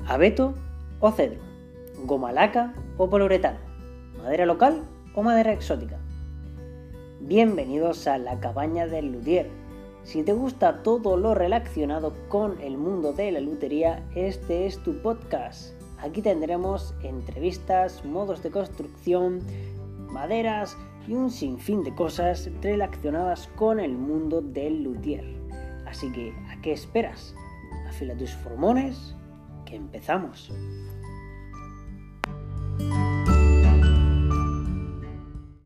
abeto o cedro, goma laca o poliuretano, madera local o madera exótica. Bienvenidos a la cabaña del luthier. Si te gusta todo lo relacionado con el mundo de la lutería, este es tu podcast. Aquí tendremos entrevistas, modos de construcción, maderas y un sinfín de cosas relacionadas con el mundo del luthier. Así que, ¿a qué esperas? Afila tus formones, que empezamos.